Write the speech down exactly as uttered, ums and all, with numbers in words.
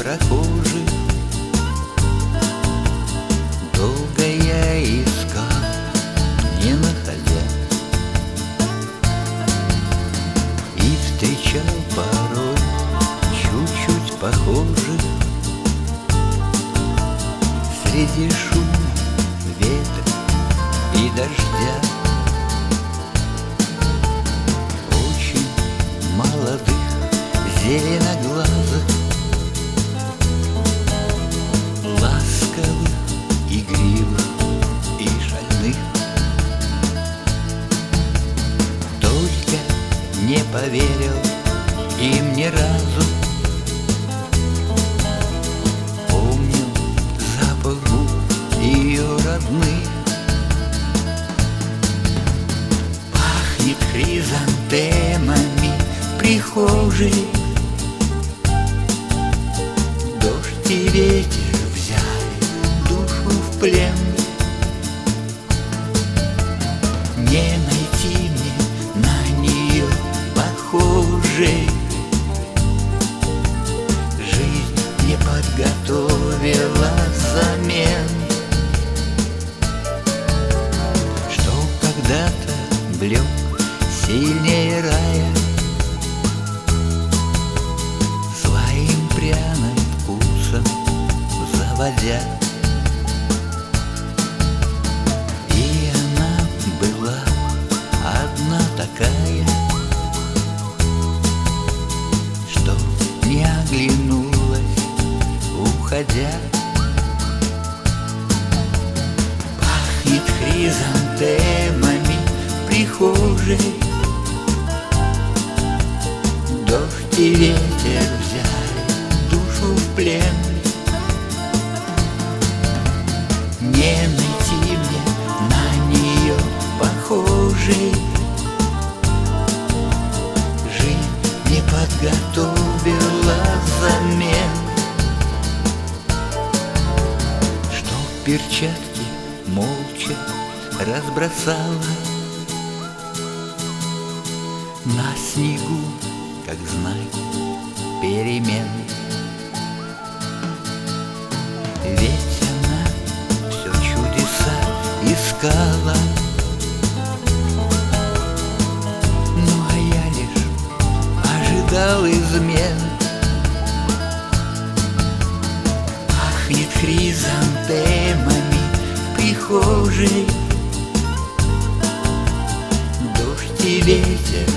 прохожих. Долго я искал, не находя, и встречал порой чуть-чуть похожих. Среди шума, ветра и дождя очень молодых, зеленоглазых, ласковых, игривых и шальных. Только не поверил им ни разу. Помню запах губ ее родных. Пахнет хризантемами в прихожей. Дождь и ветер взяли душу в плен. Не найти мне на нее похожей. Жизнь не подготовила замен. Что когда-то блек сильнее рая, своим пряным вкусом заводя. И она была одна такая, что не оглянулась, уходя. Пахнет хризантемами в прихожей. Дождь и ветер взяли душу в плен. Не найти мне на нее похожей. Жизнь не подготовила замен. Что перчатки молча разбросала на снегу, как знак перемен. Ведь она все чудеса искала, ну а я лишь ожидал измен. Пахнет хризантемами в прихожей. Дождь и ветер